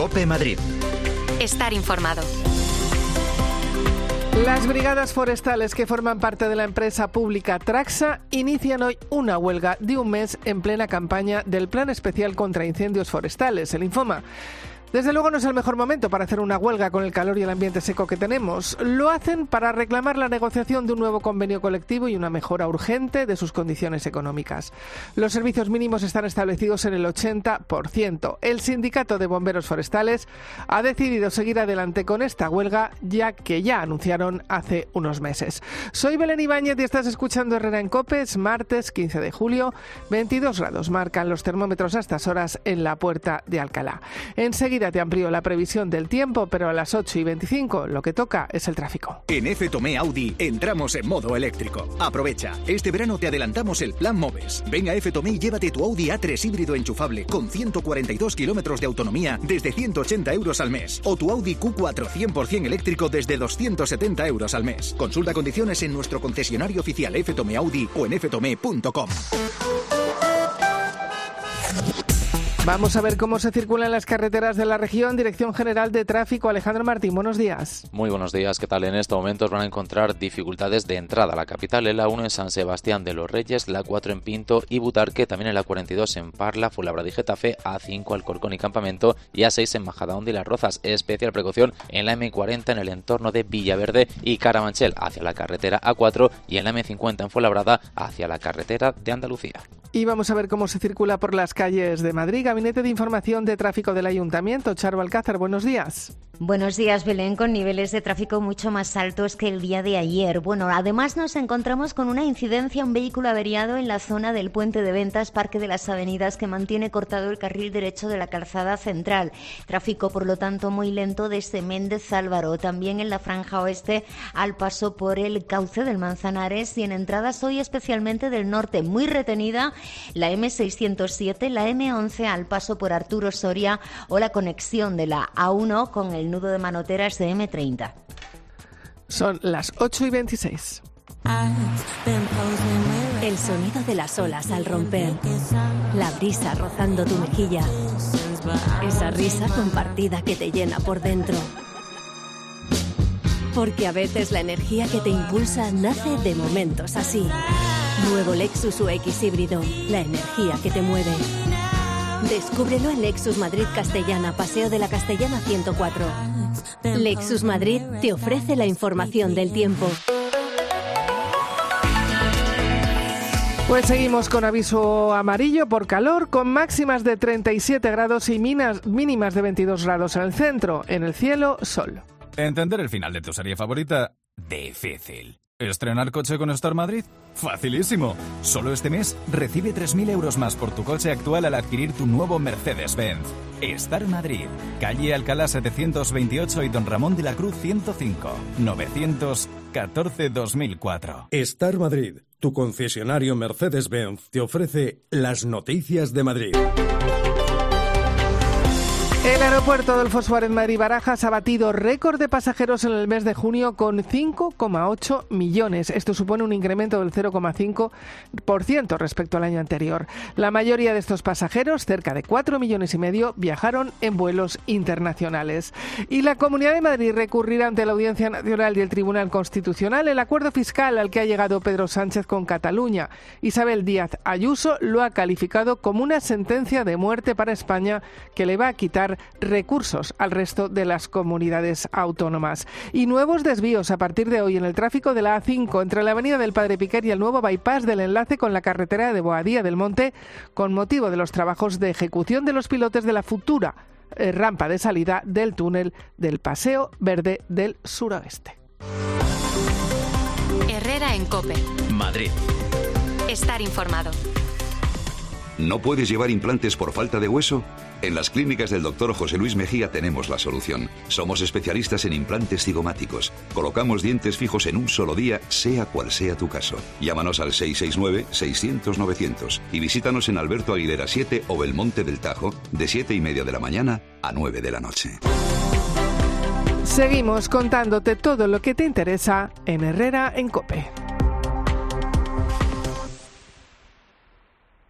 COPE Madrid. Estar informado. Las brigadas forestales que forman parte de la empresa pública Traxa inician hoy una huelga de un mes en plena campaña del Plan Especial contra Incendios Forestales, el Infoma. Desde luego no es el mejor momento para hacer una huelga con el calor y el ambiente seco que tenemos. Lo hacen para reclamar la negociación de un nuevo convenio colectivo y una mejora urgente de sus condiciones económicas. Los servicios mínimos están establecidos en el 80%. El Sindicato de Bomberos Forestales ha decidido seguir adelante con esta huelga, ya que ya anunciaron hace unos meses. Soy Belén Ibáñez y estás escuchando Herrera en COPE. Es martes 15 de julio, 22 grados marcan los termómetros a estas horas en la Puerta de Alcalá. Enseguida te amplío la previsión del tiempo, pero a las 8:25 lo que toca es el tráfico. En F. Tomé Audi entramos en modo eléctrico. Aprovecha, este verano te adelantamos el plan MOVES. Ven a F. Tomé y llévate tu Audi A3 híbrido enchufable con 142 kilómetros de autonomía desde 180 euros al mes. O tu Audi Q4 100% eléctrico desde 270 euros al mes. Consulta condiciones en nuestro concesionario oficial F. Tomé Audi o en ftome.com. Vamos a ver cómo se circula en las carreteras de la región. Dirección General de Tráfico, Alejandro Martín, buenos días. Muy buenos días, ¿qué tal? En estos momentos van a encontrar dificultades de entrada a la capital, en la 1 en San Sebastián de los Reyes, la 4 en Pinto y Butarque, también en la 42 en Parla, Fuenlabrada y Getafe, A5 Alcorcón y Campamento y A6 en Majadahonda y Las Rozas. Especial precaución en la M40 en el entorno de Villaverde y Carabanchel hacia la carretera A4 y en la M50 en Fuenlabrada hacia la carretera de Andalucía. Y vamos a ver cómo se circula por las calles de Madrid. Gabinete de Información de Tráfico del Ayuntamiento, Charo Alcázar, buenos días. Buenos días, Belén, con niveles de tráfico mucho más altos que el día de ayer. Bueno, además nos encontramos con una incidencia, un vehículo averiado en la zona del Puente de Ventas, Parque de las Avenidas, que mantiene cortado el carril derecho de la calzada central. Tráfico, por lo tanto, muy lento desde Méndez Álvaro. También en la franja oeste, al paso por el cauce del Manzanares y en entradas hoy especialmente del norte, muy retenida la M607, la M11 al paso por Arturo Soria o la conexión de la A1 con el nudo de manoteras de M30. Son las 8:26. El sonido de las olas al romper, la brisa rozando tu mejilla, esa risa compartida que te llena por dentro. Porque a veces la energía que te impulsa nace de momentos así. Nuevo Lexus UX híbrido, la energía que te mueve. Descúbrelo en Lexus Madrid Castellana, Paseo de la Castellana 104. Lexus Madrid te ofrece la información del tiempo. Pues seguimos con aviso amarillo por calor, con máximas de 37 grados y mínimas de 22 grados en el centro. En el cielo, sol. ¿Entender el final de tu serie favorita? Difícil. ¿Estrenar coche con Star Madrid? ¡Facilísimo! Solo este mes recibe 3.000 euros más por tu coche actual al adquirir tu nuevo Mercedes-Benz. Star Madrid, calle Alcalá 728 y Don Ramón de la Cruz 105, 914-2004. Star Madrid, tu concesionario Mercedes-Benz, te ofrece las noticias de Madrid. El aeropuerto Adolfo Suárez Madrid-Barajas ha batido récord de pasajeros en el mes de junio con 5,8 millones. Esto supone un incremento del 0,5% respecto al año anterior. La mayoría de estos pasajeros, cerca de 4,5 millones, viajaron en vuelos internacionales. Y la Comunidad de Madrid recurrirá ante la Audiencia Nacional y el Tribunal Constitucional el acuerdo fiscal al que ha llegado Pedro Sánchez con Cataluña. Isabel Díaz Ayuso lo ha calificado como una sentencia de muerte para España que le va a quitar recursos al resto de las comunidades autónomas. Y nuevos desvíos a partir de hoy en el tráfico de la A5 entre la avenida del Padre Piquer y el nuevo bypass del enlace con la carretera de Boadilla del Monte, con motivo de los trabajos de ejecución de los pilotes de la futura rampa de salida del túnel del Paseo Verde del Suroeste. Herrera en COPE. Madrid. Estar informado. ¿No puedes llevar implantes por falta de hueso? En las clínicas del Dr. José Luis Mejía tenemos la solución. Somos especialistas en implantes cigomáticos. Colocamos dientes fijos en un solo día, sea cual sea tu caso. Llámanos al 669-600-900 y visítanos en Alberto Aguilera 7 o Belmonte del Tajo, de 7:30 de la mañana a 9 de la noche. Seguimos contándote todo lo que te interesa en Herrera en COPE.